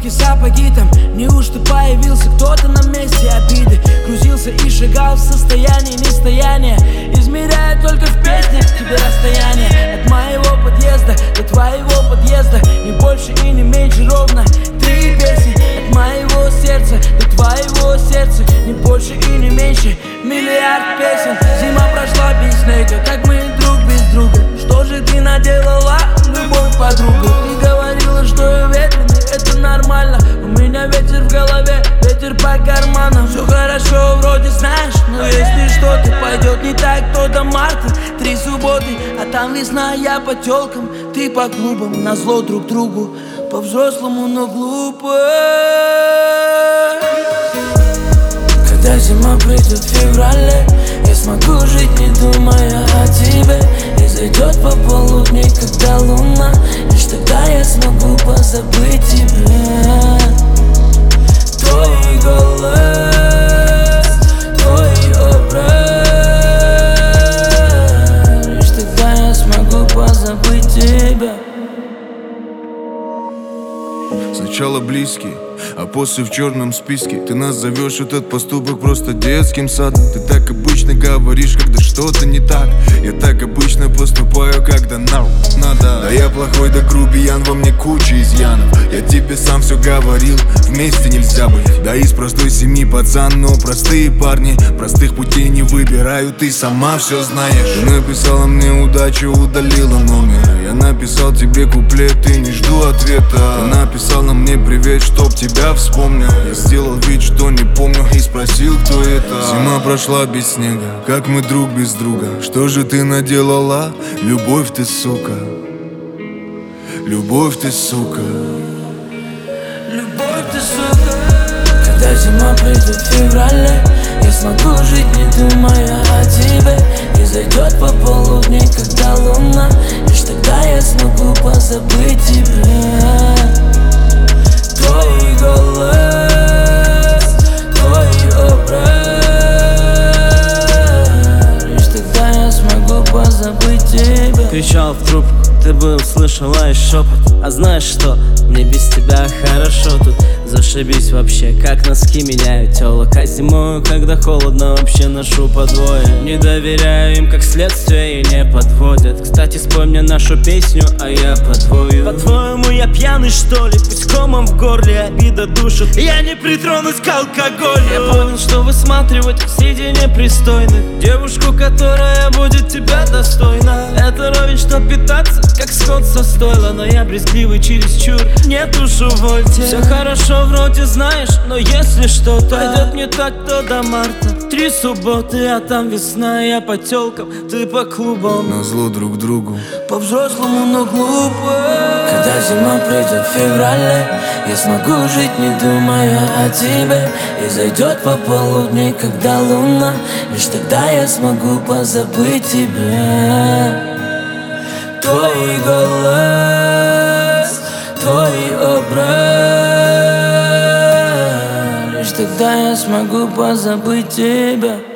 кроссовки, сапоги там. Неужто появился кто-то на месте обиды? Крутился и шагал в состоянии нестояния, измеряя только в песнях тебе расстояние. От моего подъезда до твоего подъезда не больше и не меньше, ровно 3 песни. От моего сердца до твоего сердца не больше и не меньше, миллиард песен. Зима прошла без снега, как мы друг без друга. Что же ты наделала, любовь, подруга? Ты говорила, что я ветреный, это нормально. У меня ветер в голове, ветер по карманам. Все хорошо, вроде знаешь, но если что-то пойдет не так, то до марта 3 субботы, а там весна, я по телкам, ты по клубам. Назло друг другу, по-взрослому, но глупо. Когда зима придет в феврале, я смогу жить, не думая о тебе. И зайдет пополудни, когда луна, лишь тогда я смогу позабыть тебя. Твой голос, твой образ, лишь тогда я смогу позабыть тебя. Сначала близкий, а после в черном списке. Ты назовешь этот поступок просто детским садом. Ты так обычно говоришь, когда что-то не так. Я так обычно поступаю, когда надо. Да я плохой, да грубиян, во мне куча изъянов. Я тебе сам все говорил, вместе нельзя быть. Да из простой семьи пацан, но простые парни простых путей не выбирают, ты сама все знаешь. Ты написала мне удачу, удалила номер. Я написал тебе куплет, ты не жду ответа. Ты написала мне привет, чтоб тебя вспомнил. Я сделал вид, что не помню, и спросил, кто это. Зима прошла без снега, как мы друг без друга. Что же ты наделала? Любовь ты, сука. Любовь ты, сука. Любовь ты, сука. Когда зима придет в феврале, я смогу жить, не думая о тебе. И зайдет пополудни, когда луна, лишь тогда я смогу позабыть тебя. Твой голос, твой образ, лишь тогда я смогу позабыть тебя. Кричал в трубку, ты бы услышала и шепот. А знаешь что, мне без тебя хорошо тут. Зашибись вообще, как носки меняют тёлок. А зимою, когда холодно, вообще ношу по двое. Не доверяю им, как следствие, и не подводят. Кстати, спой мне нашу песню, а я подвою. По-твоему, я пьяный, что ли? Пусть комом в горле обида душит, я не притронусь к алкоголю. Я понял, что высматривать среди непристойных девушку, которая будет тебя достойна. Это ровень, что питаться, как скот со стойла. Но я брезгливый чересчур, нет уж увольте. Все хорошо, вроде знаешь, но если что-то пойдет не так, то до марта 3 субботы, а там весна, я по телкам, ты по клубам. Назло друг другу, по-взрослому, но глупо. Когда зима придет в феврале, я смогу жить, не думая о тебе. И зайдет пополудни, когда луна, лишь тогда я смогу позабыть тебя. Твой голос, твой образ, лишь тогда я смогу позабыть тебя.